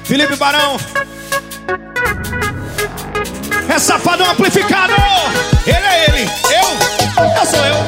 Felipe Barão. É Safadão amplificado. Ele é ele, eu sou eu.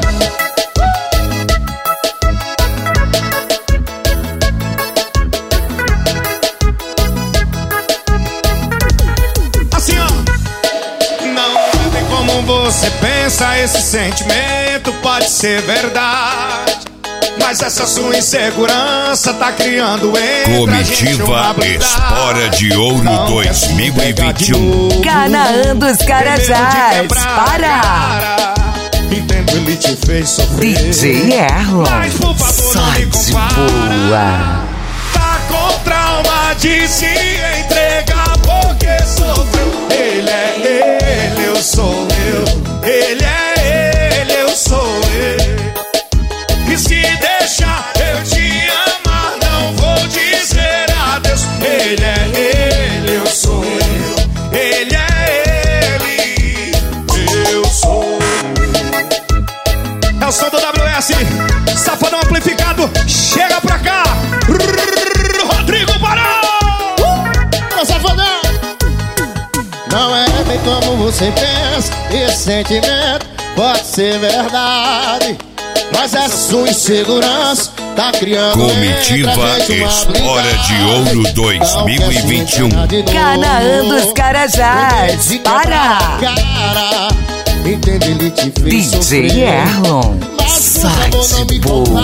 Assim ó. Não é bem como você pensa, esse sentimento pode ser verdade, mas essa sua insegurança tá criando Comitiva Espora de Ouro 2021. Canaã dos Carajás. Para! Entendo, ele te fez sofrer. DJ Erlon. Mas por favor, Só não me de compara. boa. Tá com trauma de se entregar porque sofreu. Ele é ele, eu sou eu. Ele é ele, eu sou eu. E se deixar eu te amar, não vou dizer adeus. Ele é ele, eu sou eu. Ele é ele, eu sou eu. É o som do WS, Safadão amplificado. Chega pra cá, Rodrigo Barão. Safadão. Não é bem como você pensa, esse sentimento pode ser verdade, mas essa sua insegurança tá criando Comitiva Espora de Ouro 2021. Canaã dos Carajás. Para! Entende, ele te fez DJ sofrer. Erlon. Só de boa.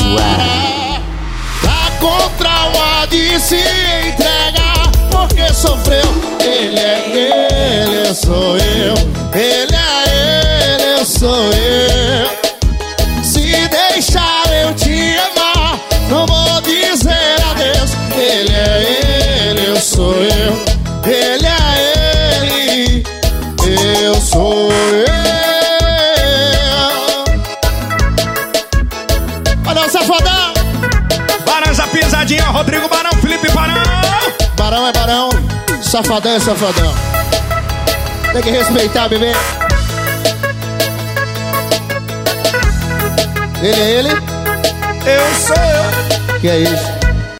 Tá com trauma de se entregar porque sofreu. Ele é ele, eu sou eu. Ele é ele, eu sou eu. Se deixar eu te amar, não vou dizer adeus. Ele é ele, eu sou eu. Ele é ele, eu sou eu. Olha o Safadão. Barão, essa pisadinha, Rodrigo Barão, Felipe Barão. Barão é barão, Safadão é safadão. Tem que respeitar, bebê. Ele é ele, Eu sou eu. que é isso?